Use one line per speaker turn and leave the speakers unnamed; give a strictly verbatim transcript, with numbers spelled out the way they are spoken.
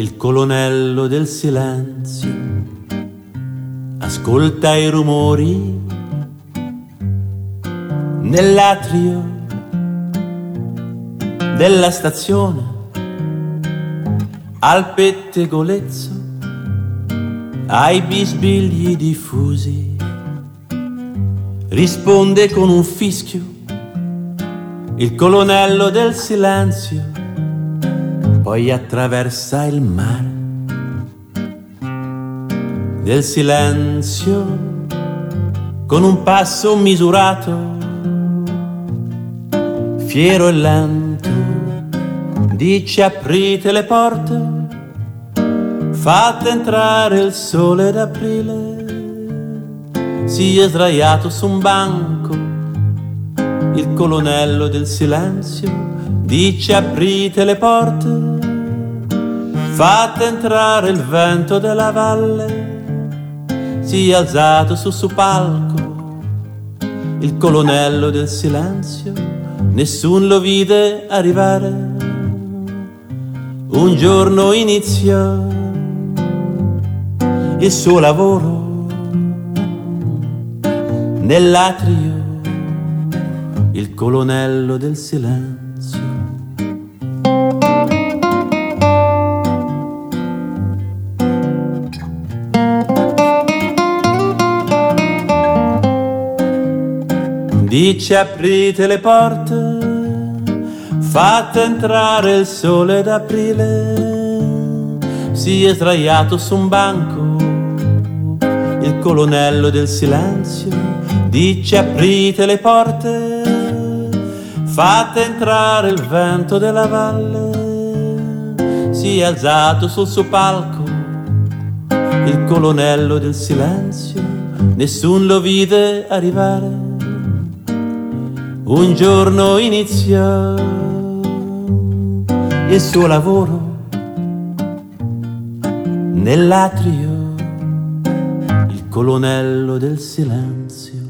il colonnello del silenzio ascolta i rumori nell'atrio della stazione, al pettegolezzo, ai bisbigli diffusi, risponde con un fischio il colonnello del silenzio, poi attraversa il mare del silenzio con un passo misurato, fiero e lento, dice aprite le porte, fate entrare il sole d'aprile. Si è sdraiato su un banco il colonnello del silenzio, dice aprite le porte, fate entrare il vento della valle. Si è alzato sul suo palco il colonnello del silenzio, nessun lo vide arrivare. Un giorno iniziò il suo lavoro nell'atrio, il colonnello del silenzio. Dice aprite le porte, fate entrare il sole d'aprile. Si è sdraiato su un banco il colonnello del silenzio, dice aprite le porte, fate entrare il vento della valle. Si è alzato sul suo palco il colonnello del silenzio, nessun lo vide arrivare. Un giorno iniziò il suo lavoro nell'atrio, il colonnello del silenzio.